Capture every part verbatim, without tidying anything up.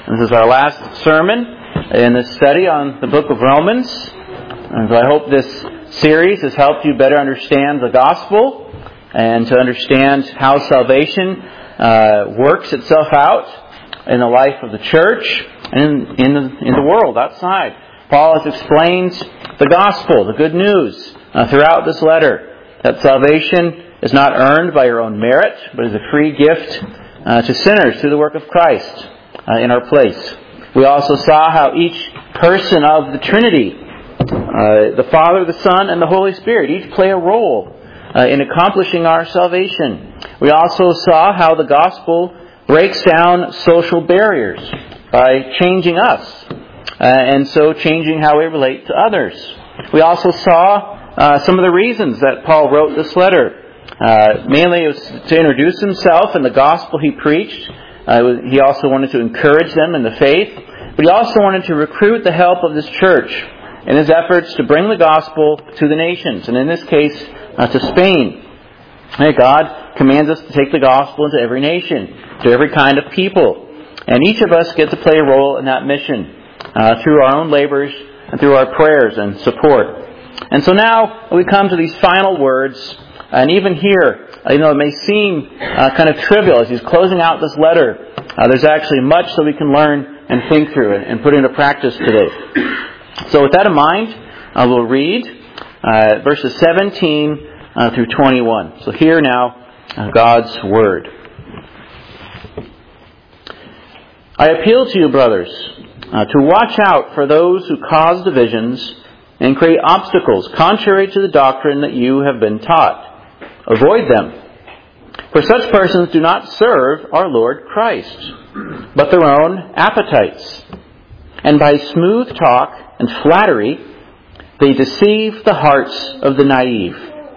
This is our last sermon in this study on the book of Romans. And so I hope this series has helped you better understand the gospel and to understand how salvation uh, works itself out in the life of the church and in, in, the, in the world outside. Paul has explained the gospel, the good news, uh, throughout this letter, that salvation is not earned by your own merit, but is a free gift uh, to sinners through the work of Christ uh, in our place. We also saw how each person of the Trinity, uh, the Father, the Son, and the Holy Spirit, each play a role uh, in accomplishing our salvation. We also saw how the gospel breaks down social barriers by changing us, uh, and so changing how we relate to others. We also saw uh, some of the reasons that Paul wrote this letter. Uh, mainly it was to introduce himself and the gospel he preached. Uh, he also wanted to encourage them in the faith. But he also wanted to recruit the help of this church in his efforts to bring the gospel to the nations. And in this case, uh, to Spain. Hey, God commands us to take the gospel into every nation, to every kind of people. And each of us get to play a role in that mission uh, through our own labors and through our prayers and support. And so now we come to these final words. And even here, you know, it may seem uh, kind of trivial as he's closing out this letter. Uh, there's actually much that we can learn and think through and, and put into practice today. So with that in mind, uh, we'll read uh, verses seventeen uh, through twenty-one. So hear now uh, God's Word. I appeal to you, brothers, uh, to watch out for those who cause divisions and create obstacles contrary to the doctrine that you have been taught. Avoid them. For such persons do not serve our Lord Christ, but their own appetites. And by smooth talk and flattery, they deceive the hearts of the naive.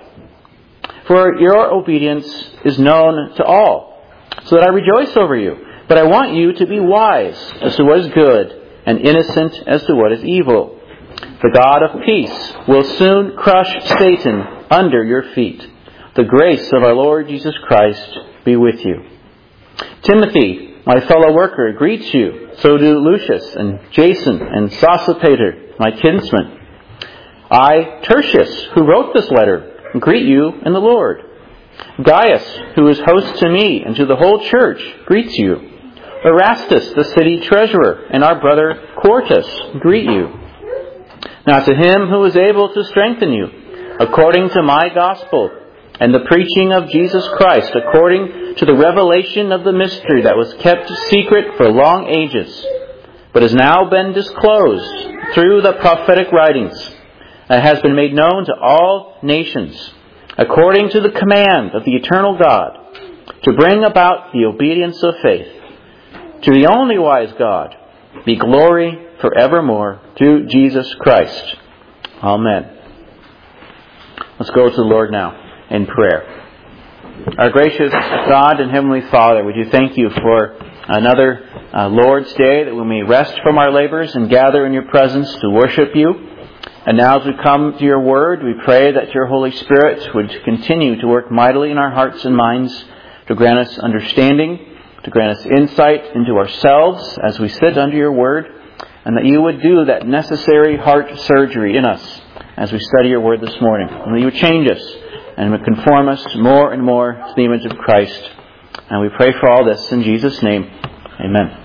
For your obedience is known to all, so that I rejoice over you. But I want you to be wise as to what is good and innocent as to what is evil. The God of peace will soon crush Satan under your feet. The grace of our Lord Jesus Christ be with you. Timothy, my fellow worker, greets you. So do Lucius and Jason and Sosipater, my kinsmen. I, Tertius, who wrote this letter, greet you in the Lord. Gaius, who is host to me and to the whole church, greets you. Erastus, the city treasurer, and our brother Quartus greet you. Now to him who is able to strengthen you, according to my gospel, and the preaching of Jesus Christ, according to the revelation of the mystery that was kept secret for long ages, but has now been disclosed through the prophetic writings, and has been made known to all nations, according to the command of the eternal God, to bring about the obedience of faith. To the only wise God be glory forevermore through Jesus Christ. Amen. Let's go to the Lord now in prayer. Our gracious God and Heavenly Father, would you thank you for another uh, Lord's Day that we may rest from our labors and gather in your presence to worship you. And now as we come to your word, we pray that your Holy Spirit would continue to work mightily in our hearts and minds to grant us understanding, to grant us insight into ourselves as we sit under your word, and that you would do that necessary heart surgery in us as we study your word this morning. And that you would change us and would conform us more and more to the image of Christ. And we pray for all this in Jesus' name. Amen.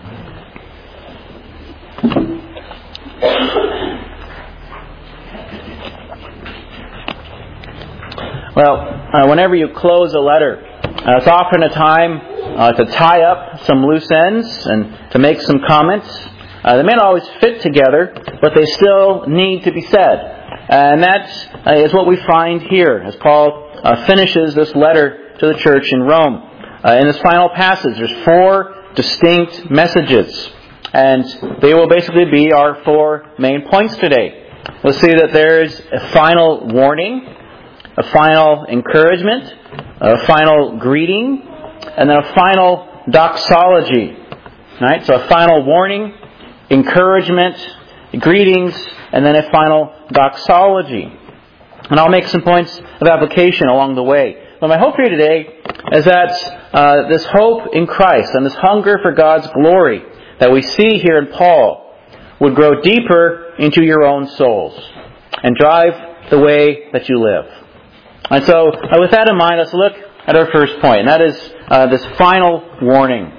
Well, uh, whenever you close a letter, uh, it's often a time uh, to tie up some loose ends and to make some comments. Uh, they may not always fit together, but they still need to be said. And that uh, is what we find here as Paul uh, finishes this letter to the church in Rome. Uh, in this final passage, there's four distinct messages. And they will basically be our four main points today. We'll see that there's a final warning, a final encouragement, a final greeting, and then a final doxology. Right? So a final warning, encouragement, greetings, and then a final doxology. And I'll make some points of application along the way. But my hope for you today is that uh, this hope in Christ and this hunger for God's glory that we see here in Paul would grow deeper into your own souls and drive the way that you live. And so, uh, with that in mind, let's look at our first point, and that is uh, this final warning.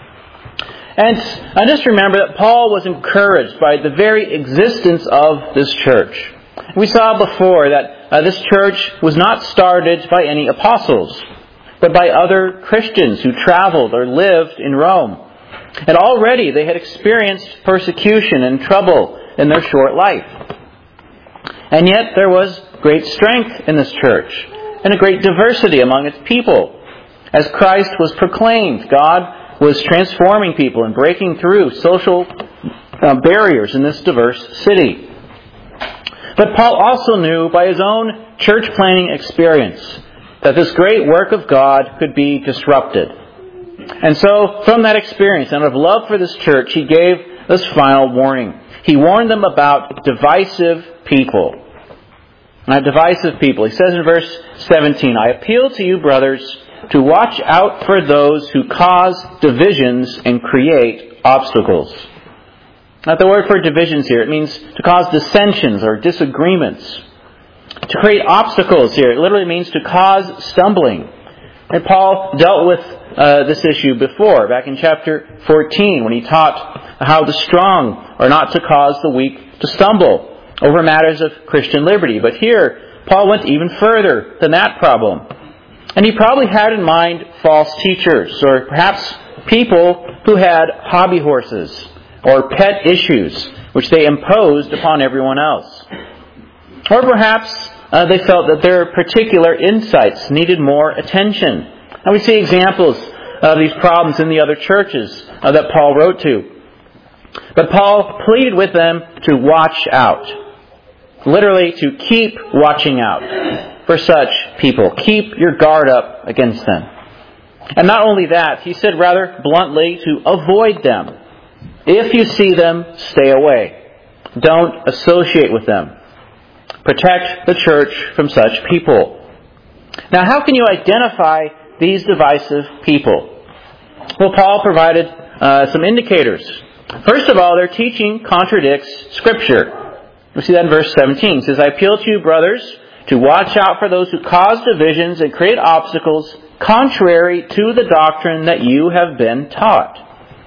And uh, just remember that Paul was encouraged by the very existence of this church. We saw before that uh, this church was not started by any apostles, but by other Christians who traveled or lived in Rome. And already they had experienced persecution and trouble in their short life. And yet there was great strength in this church and a great diversity among its people. As Christ was proclaimed, God was transforming people and breaking through social uh, barriers in this diverse city. But Paul also knew by his own church planting experience that this great work of God could be disrupted. And so, from that experience and out of love for this church, he gave this final warning. He warned them about divisive people. Now, divisive people. He says in verse seventeen, I appeal to you, brothers, to watch out for those who cause divisions and create obstacles. Now, the word for divisions here, it means to cause dissensions or disagreements. To create obstacles here, it literally means to cause stumbling. And Paul dealt with uh, this issue before, back in chapter fourteen, when he taught how the strong are not to cause the weak to stumble over matters of Christian liberty. But here, Paul went even further than that problem. And he probably had in mind false teachers, or perhaps people who had hobby horses or pet issues which they imposed upon everyone else. Or perhaps uh, they felt that their particular insights needed more attention. And we see examples of these problems in the other churches uh, that Paul wrote to. But Paul pleaded with them to watch out. Literally, to keep watching out for such people. Keep your guard up against them. And not only that, he said rather bluntly to avoid them. If you see them, stay away. Don't associate with them. Protect the church from such people. Now, how can you identify these divisive people? Well, Paul provided uh, some indicators. First of all, their teaching contradicts Scripture. We see that in verse seventeen. It says, I appeal to you, brothers, to watch out for those who cause divisions and create obstacles contrary to the doctrine that you have been taught.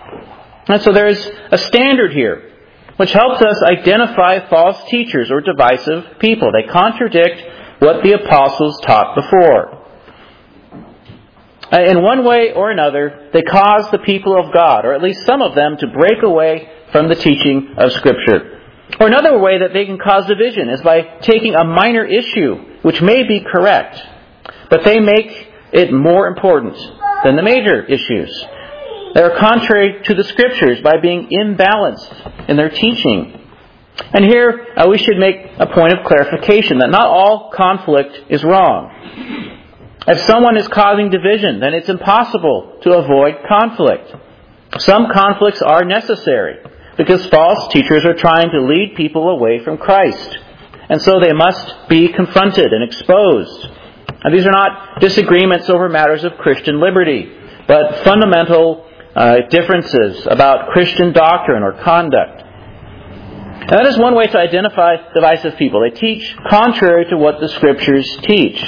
And so there's a standard here, which helps us identify false teachers or divisive people. They contradict what the apostles taught before. In one way or another, they cause the people of God, or at least some of them, to break away from the teaching of Scripture. Or another way that they can cause division is by taking a minor issue, which may be correct, but they make it more important than the major issues. They are contrary to the Scriptures by being imbalanced in their teaching. And here uh, we should make a point of clarification that not all conflict is wrong. If someone is causing division, then it's impossible to avoid conflict. Some conflicts are necessary because false teachers are trying to lead people away from Christ. And so they must be confronted and exposed. And these are not disagreements over matters of Christian liberty, but fundamental uh, differences about Christian doctrine or conduct. And that is one way to identify divisive people. They teach contrary to what the Scriptures teach.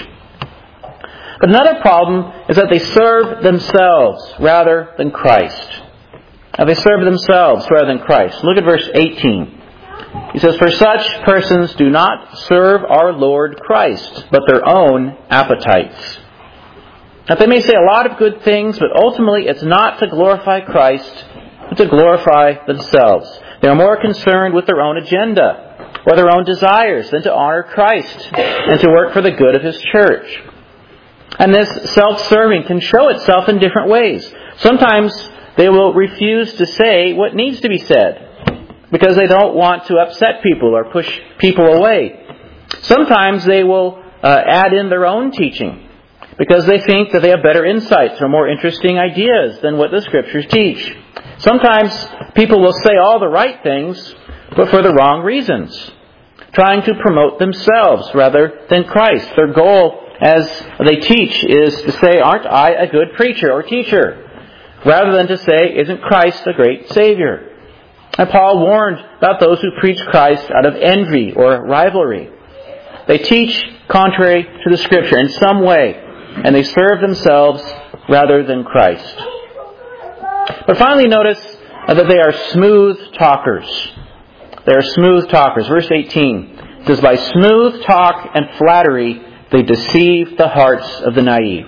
But another problem is that they serve themselves rather than Christ. Now, they serve themselves rather than Christ. Look at verse eighteen. He says, for such persons do not serve our Lord Christ, but their own appetites. Now, they may say a lot of good things, but ultimately it's not to glorify Christ, but to glorify themselves. They are more concerned with their own agenda or their own desires than to honor Christ and to work for the good of His church. And this self-serving can show itself in different ways. Sometimes they will refuse to say what needs to be said because they don't want to upset people or push people away. Sometimes they will uh, add in their own teaching because they think that they have better insights or more interesting ideas than what the Scriptures teach. Sometimes people will say all the right things, but for the wrong reasons, trying to promote themselves rather than Christ. Their goal, as they teach, is to say, aren't I a good preacher or teacher? rather than to say, isn't Christ a great Savior? And Paul warned about those who preach Christ out of envy or rivalry. They teach contrary to the Scripture in some way, and they serve themselves rather than Christ. But finally notice that they are smooth talkers. They are smooth talkers. Verse eighteen says, by smooth talk and flattery they deceive the hearts of the naive.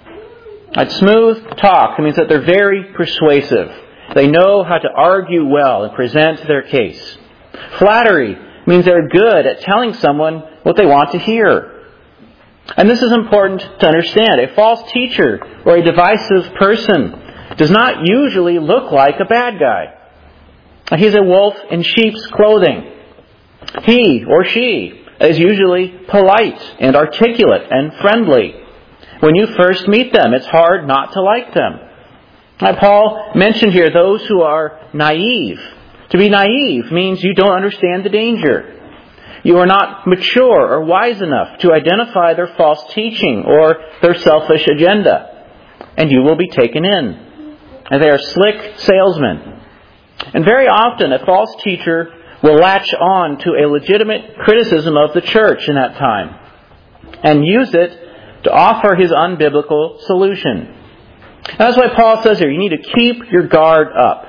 That smooth talk means that they're very persuasive. They know how to argue well and present their case. Flattery means they're good at telling someone what they want to hear. And this is important to understand. A false teacher or a divisive person does not usually look like a bad guy. He's a wolf in sheep's clothing. He or she is usually polite and articulate and friendly. When you first meet them, it's hard not to like them. Now, Paul mentioned here those who are naive. To be naive means you don't understand the danger. You are not mature or wise enough to identify their false teaching or their selfish agenda. And you will be taken in. And they are slick salesmen. And very often a false teacher will latch on to a legitimate criticism of the church in that time and use it to offer his unbiblical solution. And that's why Paul says here, you need to keep your guard up.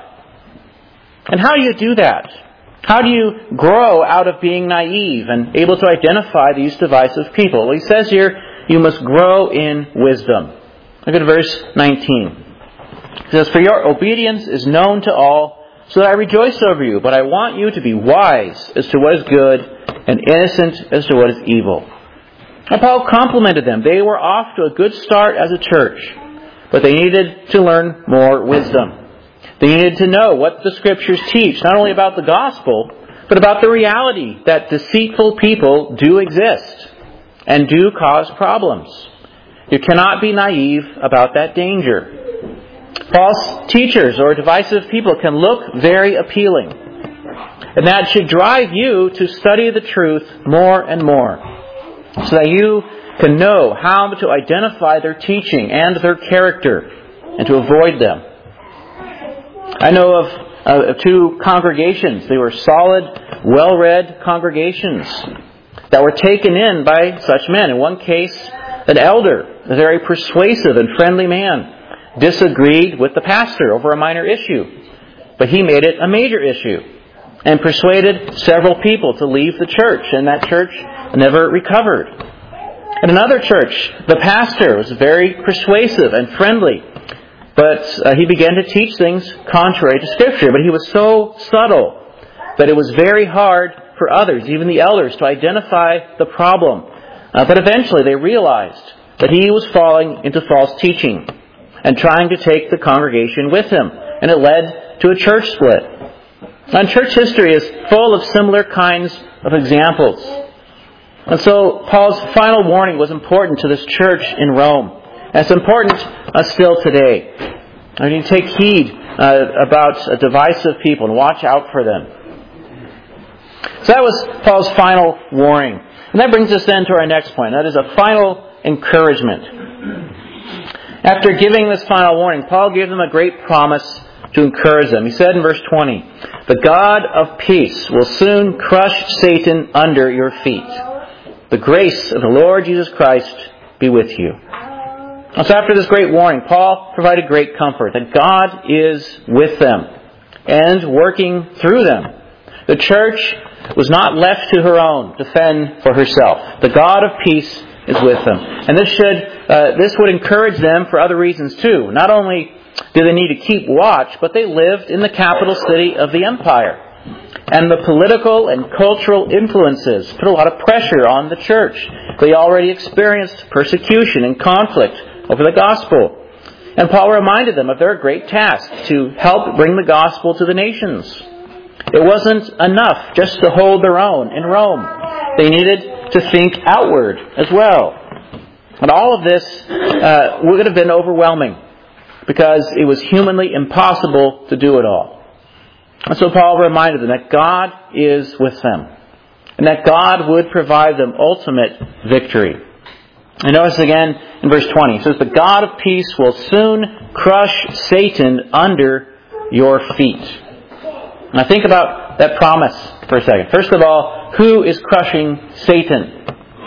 And how do you do that? How do you grow out of being naive and able to identify these divisive people? Well, he says here, you must grow in wisdom. Look at verse nineteen. It says, for your obedience is known to all, so that I rejoice over you, but I want you to be wise as to what is good and innocent as to what is evil. And Paul complimented them. They were off to a good start as a church, but they needed to learn more wisdom. They needed to know what the Scriptures teach, not only about the gospel, but about the reality that deceitful people do exist and do cause problems. You cannot be naive about that danger. False teachers or divisive people can look very appealing. And that should drive you to study the truth more and more, so that you can know how to identify their teaching and their character and to avoid them. I know of, uh, of two congregations. They were solid, well-read congregations that were taken in by such men. In one case, an elder, a very persuasive and friendly man, disagreed with the pastor over a minor issue, but he made it a major issue and persuaded several people to leave the church, and that church never recovered. In another church, the pastor was very persuasive and friendly, but uh, he began to teach things contrary to Scripture, but he was so subtle that it was very hard for others, even the elders, to identify the problem. Uh, but eventually they realized that he was falling into false teaching and trying to take the congregation with him. And it led to a church split. And church history is full of similar kinds of examples. And so Paul's final warning was important to this church in Rome. And it's important uh, still today. And you take heed uh, about uh, divisive people and watch out for them. So that was Paul's final warning. And that brings us then to our next point. That is a final encouragement. After giving this final warning, Paul gave them a great promise to encourage them. He said in verse twenty, the God of peace will soon crush Satan under your feet. The grace of the Lord Jesus Christ be with you. And so after this great warning, Paul provided great comfort that God is with them and working through them. The church was not left to her own to fend for herself. The God of peace is with them. And this should uh, this would encourage them for other reasons too. Not only did they need to keep watch, but they lived in the capital city of the empire. And the political and cultural influences put a lot of pressure on the church. They already experienced persecution and conflict over the gospel. And Paul reminded them of their great task to help bring the gospel to the nations. It wasn't enough just to hold their own in Rome. They needed to think outward as well. And all of this uh, would have been overwhelming because it was humanly impossible to do it all. And so Paul reminded them that God is with them and that God would provide them ultimate victory. And notice again in verse twenty, it says, the God of peace will soon crush Satan under your feet. Now think about that promise for a second. First of all, who is crushing Satan?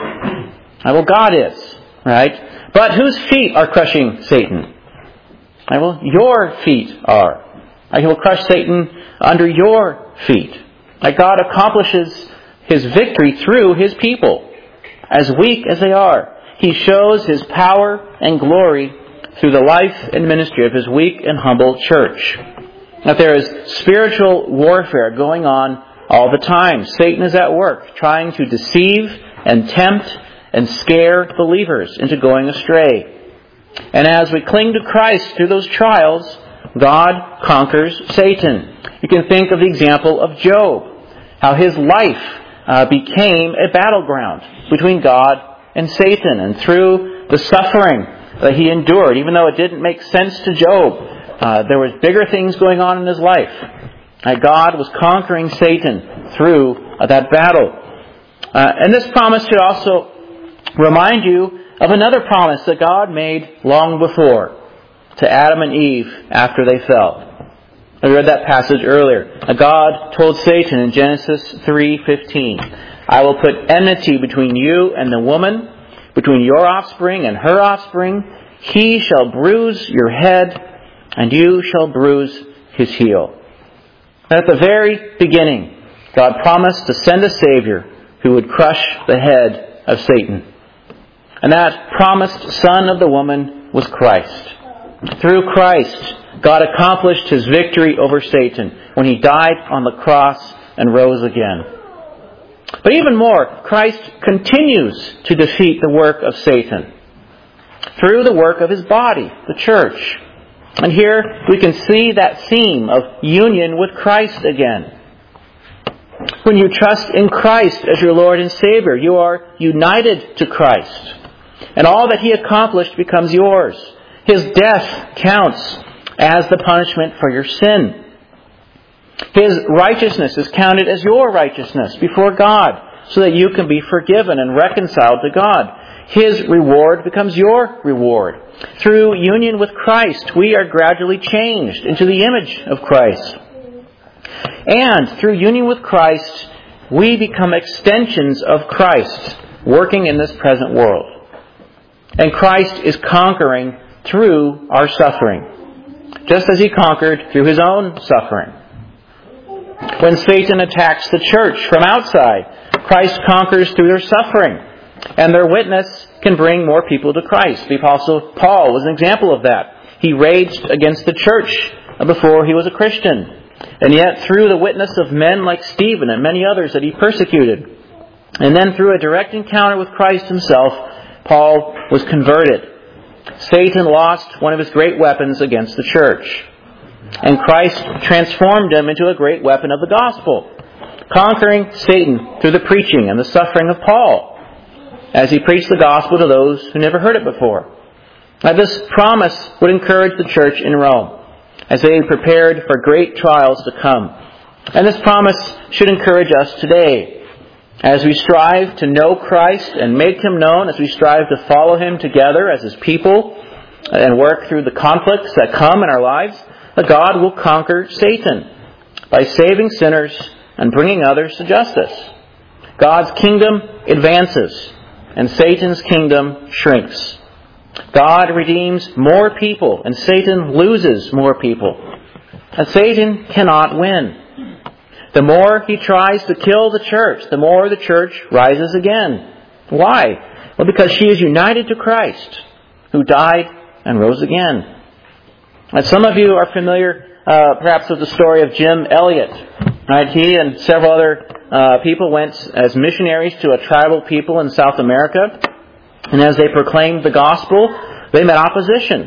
Well, God is, right? But whose feet are crushing Satan? Well, your feet are. He will crush Satan under your feet. God accomplishes His victory through His people, as weak as they are. He shows His power and glory through the life and ministry of His weak and humble church. That there is spiritual warfare going on all the time. Satan is at work trying to deceive and tempt and scare believers into going astray. And as we cling to Christ through those trials, God conquers Satan. You can think of the example of Job, how his life uh, became a battleground between God and Satan. And through the suffering that he endured, even though it didn't make sense to Job, uh, there was bigger things going on in his life. Uh, God was conquering Satan through uh, that battle. Uh, and this promise should also remind you of another promise that God made long before to Adam and Eve after they fell. I read that passage earlier. God told Satan in Genesis three fifteen, I will put enmity between you and the woman, between your offspring and her offspring. He shall bruise your head, and you shall bruise his heel. At the very beginning, God promised to send a Savior who would crush the head of Satan. And that promised son of the woman was Christ. Through Christ, God accomplished His victory over Satan when He died on the cross and rose again. But even more, Christ continues to defeat the work of Satan through the work of His body, the church. And here we can see that theme of union with Christ again. When you trust in Christ as your Lord and Savior, you are united to Christ. And all that He accomplished becomes yours. His death counts as the punishment for your sin. His righteousness is counted as your righteousness before God, so that you can be forgiven and reconciled to God. His reward becomes your reward. Through union with Christ, we are gradually changed into the image of Christ. And through union with Christ, we become extensions of Christ, working in this present world. And Christ is conquering through our suffering, just as He conquered through His own suffering. When Satan attacks the church from outside, Christ conquers through their suffering, and their witness can bring more people to Christ. The Apostle Paul was an example of that. He raged against the church before he was a Christian, and yet through the witness of men like Stephen and many others that he persecuted, and then through a direct encounter with Christ Himself, Paul was converted. Satan lost one of his great weapons against the church. And Christ transformed him into a great weapon of the gospel, conquering Satan through the preaching and the suffering of Paul, as he preached the gospel to those who never heard it before. Now, this promise would encourage the church in Rome as they prepared for great trials to come. And this promise should encourage us today, as we strive to know Christ and make Him known, as we strive to follow Him together as His people and work through the conflicts that come in our lives, that God will conquer Satan by saving sinners and bringing others to justice. God's kingdom advances and Satan's kingdom shrinks. God redeems more people and Satan loses more people. And Satan cannot win. The more he tries to kill the church, the more the church rises again. Why? Well, because she is united to Christ, who died and rose again. And some of you are familiar, uh, perhaps, with the story of Jim Elliot. Right? He and several other uh, people went as missionaries to a tribal people in South America. And as they proclaimed the gospel, they met opposition.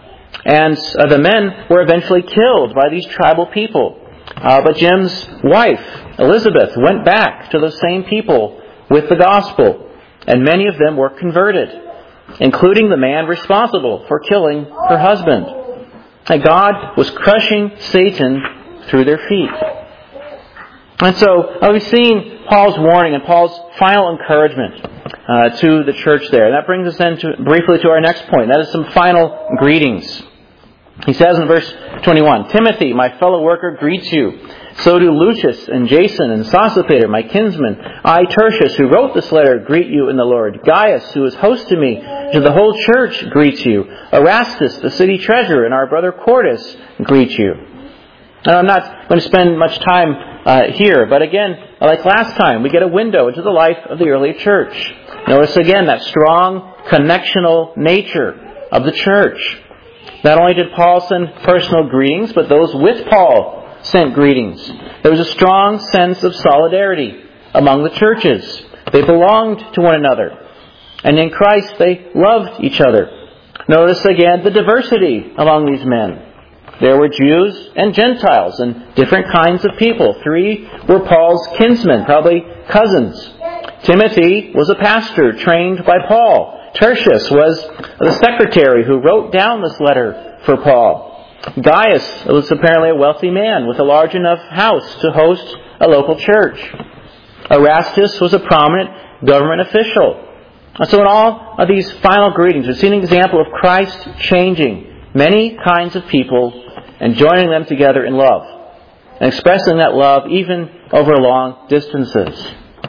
And uh, the men were eventually killed by these tribal people. Uh, but Jim's wife, Elizabeth, went back to those same people with the gospel, and many of them were converted, including the man responsible for killing her husband. And God was crushing Satan through their feet. And so uh, we've seen Paul's warning and Paul's final encouragement uh, to the church there. And that brings us then to, briefly to our next point. That is some final greetings. He says in verse twenty-one, Timothy, my fellow worker, greets you. So do Lucius and Jason and Sosipater, my kinsmen. I, Tertius, who wrote this letter, greet you in the Lord. Gaius, who is host to me, to the whole church, greets you. Erastus, the city treasurer, and our brother Quartus greet you. Now, I'm not going to spend much time uh, here, but again, like last time, we get a window into the life of the early church. Notice again that strong connectional nature of the church. Not only did Paul send personal greetings, but those with Paul sent greetings. There was a strong sense of solidarity among the churches. They belonged to one another. And in Christ they loved each other. Notice again the diversity among these men. There were Jews and Gentiles and different kinds of people. Three were Paul's kinsmen, probably cousins. Timothy was a pastor trained by Paul. Tertius was the secretary who wrote down this letter for Paul. Gaius was apparently a wealthy man with a large enough house to host a local church. Erastus was a prominent government official. So in all of these final greetings, we see an example of Christ changing many kinds of people and joining them together in love, and expressing that love even over long distances.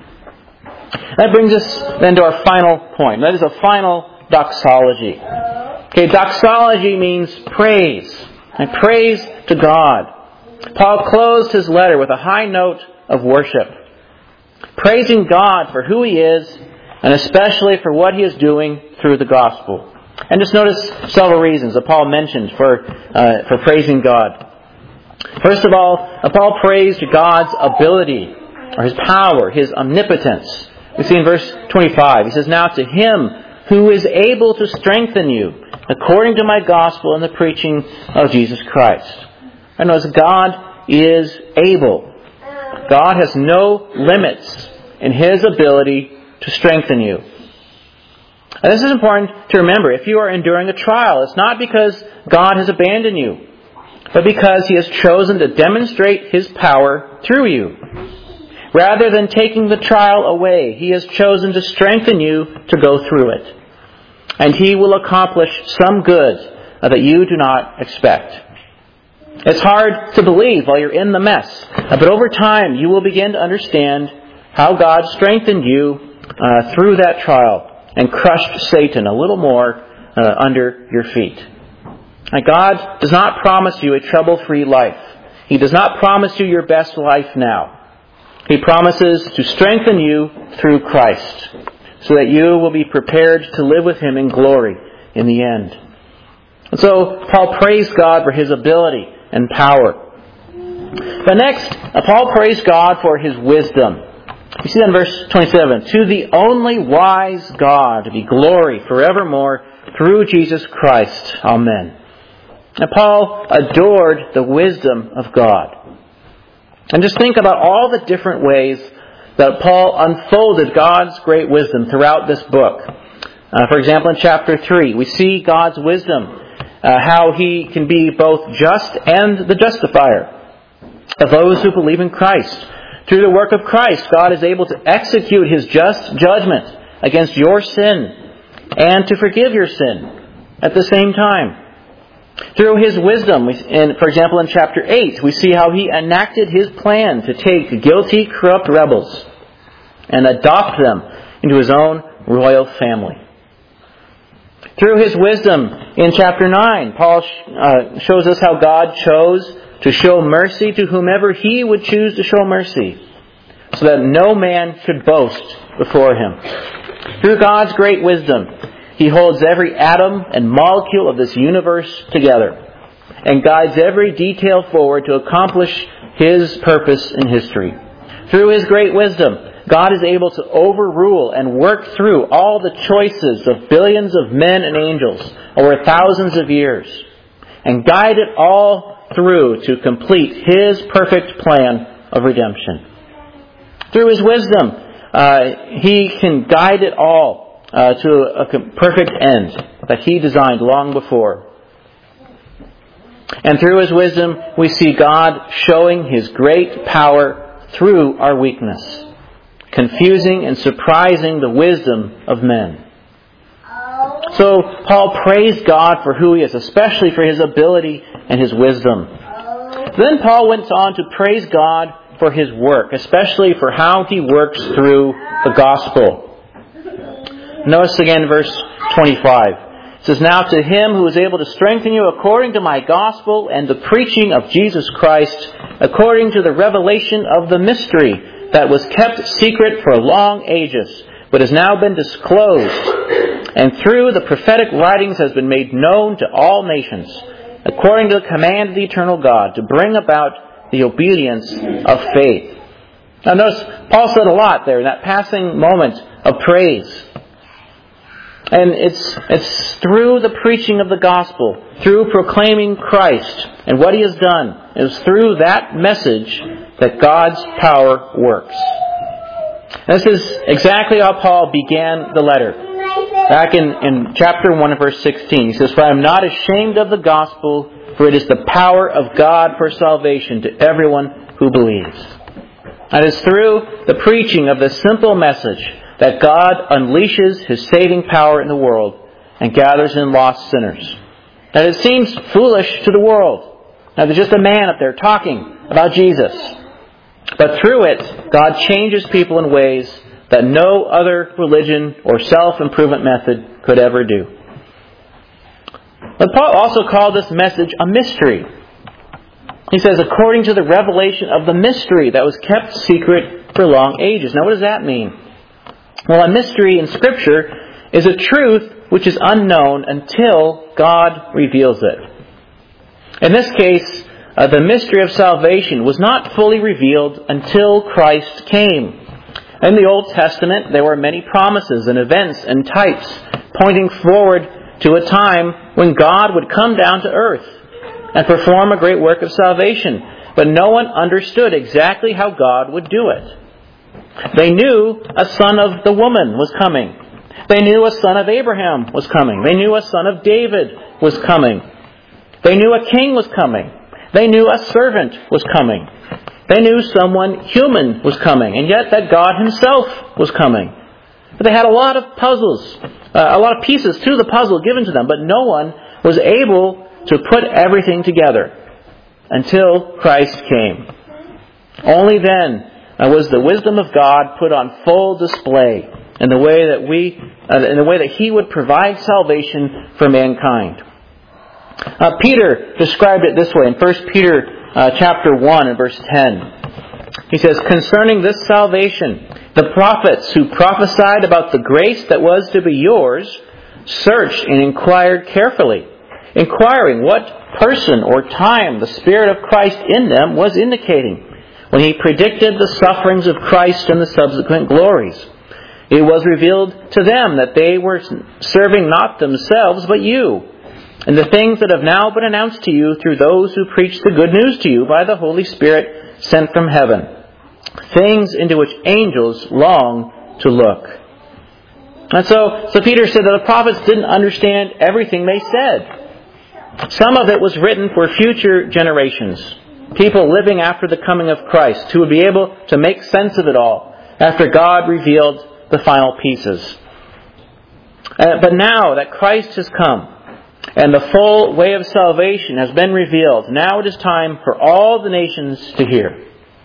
That brings us then to our final point. That is a final doxology. Okay, doxology means praise. And praise to God. Paul closed his letter with a high note of worship, praising God for who He is, and especially for what He is doing through the gospel. And just notice several reasons that Paul mentioned for uh, for praising God. First of all, Paul praised God's ability, or His power, His omnipotence. We see in verse twenty-five, he says, Now to Him who is able to strengthen you, according to my gospel and the preaching of Jesus Christ. And as God is able. God has no limits in His ability to strengthen you. And this is important to remember. If you are enduring a trial, it's not because God has abandoned you, but because He has chosen to demonstrate His power through you. Rather than taking the trial away, He has chosen to strengthen you to go through it. And He will accomplish some good that you do not expect. It's hard to believe while you're in the mess, but over time you will begin to understand how God strengthened you uh, through that trial and crushed Satan a little more uh, under your feet. And God does not promise you a trouble-free life. He does not promise you your best life now. He promises to strengthen you through Christ, so that you will be prepared to live with Him in glory in the end. And so Paul praised God for His ability and power. But next, Paul praised God for His wisdom. You see that in verse twenty-seven. To the only wise God be glory forevermore through Jesus Christ. Amen. And Paul adored the wisdom of God. And just think about all the different ways that Paul unfolded God's great wisdom throughout this book. Uh, for example, in chapter three, we see God's wisdom, uh, how He can be both just and the justifier of those who believe in Christ. Through the work of Christ, God is able to execute His just judgment against your sin and to forgive your sin at the same time. Through His wisdom, in, for example, in chapter eight, we see how He enacted His plan to take guilty, corrupt rebels and adopt them into His own royal family. Through His wisdom, in chapter nine, Paul uh, shows us how God chose to show mercy to whomever He would choose to show mercy, so that no man should boast before Him. Through God's great wisdom, He holds every atom and molecule of this universe together and guides every detail forward to accomplish His purpose in history. Through His great wisdom, God is able to overrule and work through all the choices of billions of men and angels over thousands of years and guide it all through to complete His perfect plan of redemption. Through His wisdom, uh, He can guide it all Uh, to a perfect end that He designed long before. And through His wisdom, we see God showing His great power through our weakness. confusing and surprising the wisdom of men. So Paul praised God for who He is, especially for His ability and His wisdom. Then Paul went on to praise God for His work, especially for how He works through the gospel. Notice again verse twenty-five. It says, "Now to Him who is able to strengthen you according to my gospel and the preaching of Jesus Christ, according to the revelation of the mystery that was kept secret for long ages, but has now been disclosed, and through the prophetic writings has been made known to all nations, according to the command of the eternal God, to bring about the obedience of faith." Now notice, Paul said a lot there in that passing moment of praise. And it's it's through the preaching of the gospel, through proclaiming Christ and what He has done. It was through that message that God's power works. And this is exactly how Paul began the letter. Back in, in chapter one and verse sixteen, he says, "For I am not ashamed of the gospel, for it is the power of God for salvation to everyone who believes." And it is through the preaching of this simple message that God unleashes His saving power in the world and gathers in lost sinners. Now it seems foolish to the world. Now there's just a man up there talking about Jesus. But through it, God changes people in ways that no other religion or self-improvement method could ever do. But Paul also called this message a mystery. He says, according to the revelation of the mystery that was kept secret for long ages. Now what does that mean? Well, a mystery in Scripture is a truth which is unknown until God reveals it. In this case, uh, the mystery of salvation was not fully revealed until Christ came. In the Old Testament, there were many promises and events and types pointing forward to a time when God would come down to earth and perform a great work of salvation. But no one understood exactly how God would do it. They knew a son of the woman was coming. They knew a son of Abraham was coming. They knew a son of David was coming. They knew a king was coming. They knew a servant was coming. They knew someone human was coming, and yet that God Himself was coming. But they had a lot of puzzles, uh, a lot of pieces to the puzzle given to them, but no one was able to put everything together until Christ came. Only then uh, was the wisdom of God put on full display in the way that we, uh, in the way that He would provide salvation for mankind. Uh, Peter described it this way in First Peter uh, chapter one and verse ten. He says, "Concerning this salvation, the prophets who prophesied about the grace that was to be yours searched and inquired carefully, inquiring what person or time the Spirit of Christ in them was indicating when He predicted the sufferings of Christ and the subsequent glories. It was revealed to them that they were serving not themselves but you, and the things that have now been announced to you through those who preach the good news to you by the Holy Spirit sent from heaven, things into which angels long to look." And so, so Peter said that the prophets didn't understand everything they said. Some of it was written for future generations, people living after the coming of Christ, who would be able to make sense of it all after God revealed the final pieces. Uh, but now that Christ has come, and the full way of salvation has been revealed, now it is time for all the nations to hear.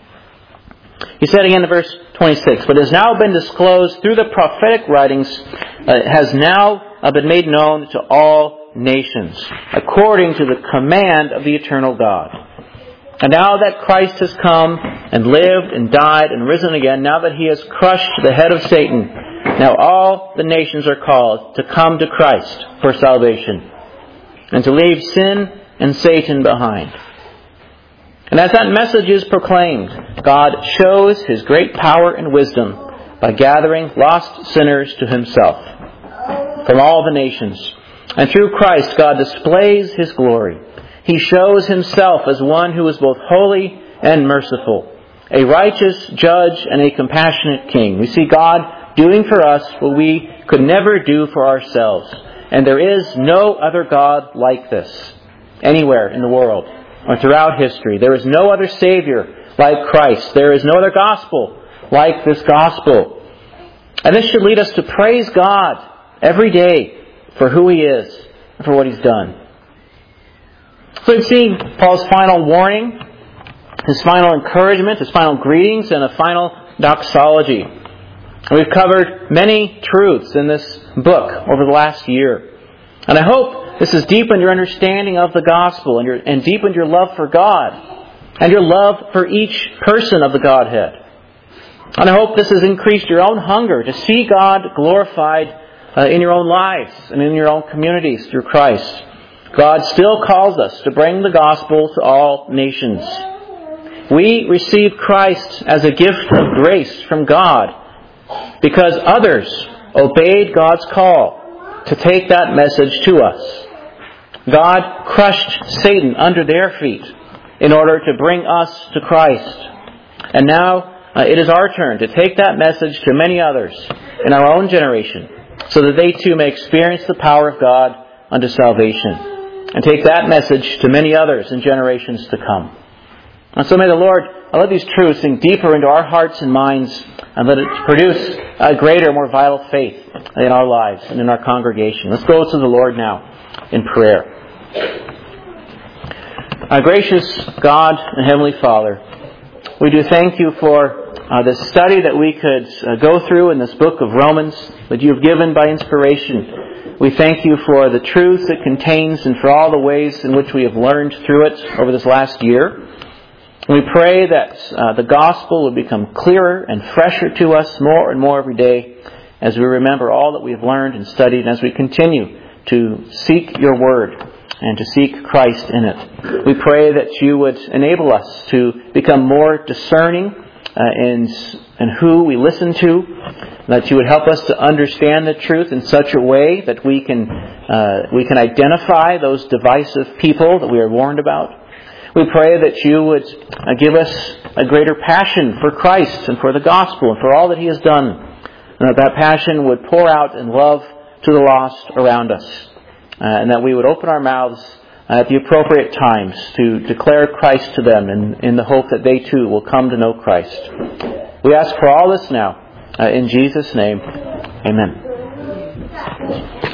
He said again in verse twenty-six, "But has now been disclosed through the prophetic writings, uh, has now uh, been made known to all nations, according to the command of the eternal God." And now that Christ has come and lived and died and risen again, now that He has crushed the head of Satan, now all the nations are called to come to Christ for salvation, and to leave sin and Satan behind. And as that message is proclaimed, God shows His great power and wisdom by gathering lost sinners to Himself from all the nations. And through Christ, God displays His glory. He shows Himself as one who is both holy and merciful, a righteous judge and a compassionate king. We see God doing for us what we could never do for ourselves. And there is no other God like this anywhere in the world or throughout history. There is no other Savior like Christ. There is no other gospel like this gospel. And this should lead us to praise God every day for who He is and for what He's done. So we've seen Paul's final warning, his final encouragement, his final greetings, and a final doxology. And we've covered many truths in this book over the last year. And I hope this has deepened your understanding of the gospel and, your, and deepened your love for God and your love for each person of the Godhead. And I hope this has increased your own hunger to see God glorified uh, in your own lives and in your own communities through Christ. God still calls us to bring the gospel to all nations. We receive Christ as a gift of grace from God because others obeyed God's call to take that message to us. God crushed Satan under their feet in order to bring us to Christ. And now uh, it is our turn to take that message to many others in our own generation so that they too may experience the power of God unto salvation. And take that message to many others in generations to come. And so may the Lord let these truths sink deeper into our hearts and minds and let it produce a greater, more vital faith in our lives and in our congregation. Let's go to the Lord now in prayer. Our gracious God and Heavenly Father, we do thank You for uh, this study that we could uh, go through in this book of Romans that You have given by inspiration. We thank You for the truth it contains and for all the ways in which we have learned through it over this last year. We pray that uh, the gospel would become clearer and fresher to us more and more every day as we remember all that we have learned and studied and as we continue to seek Your word and to seek Christ in it. We pray that You would enable us to become more discerning uh, in, in who we listen to, that You would help us to understand the truth in such a way that we can uh, we can identify those divisive people that we are warned about. We pray that You would uh, give us a greater passion for Christ and for the gospel and for all that He has done, and that that passion would pour out in love to the lost around us, uh, and that we would open our mouths at the appropriate times to declare Christ to them in, in the hope that they too will come to know Christ. We ask for all this now. Uh, in Jesus' name, amen.